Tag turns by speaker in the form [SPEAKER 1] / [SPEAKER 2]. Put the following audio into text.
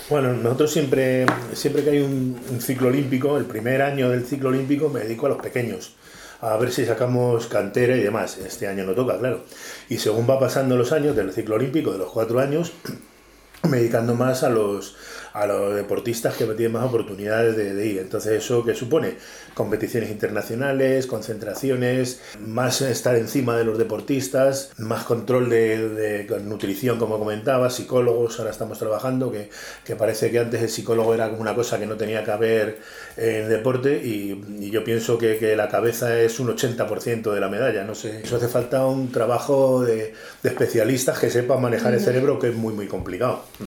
[SPEAKER 1] Bueno, nosotros siempre que hay un ciclo olímpico, el primer año del ciclo olímpico me dedico a los pequeños, a ver si sacamos cantera y demás. Este año no toca, claro. Y según va pasando los años del ciclo olímpico, de los 4 años, me dedicando más a los deportistas que tienen más oportunidades de ir. Entonces, ¿eso qué supone? Competiciones internacionales, concentraciones, más estar encima de los deportistas, más control de nutrición, como comentaba, psicólogos, ahora estamos trabajando, que parece que antes el psicólogo era como una cosa que no tenía que haber en el deporte y yo pienso que la cabeza es un 80% de la medalla, no sé. Eso hace falta un trabajo de especialistas que sepan manejar el cerebro, que es muy, muy complicado.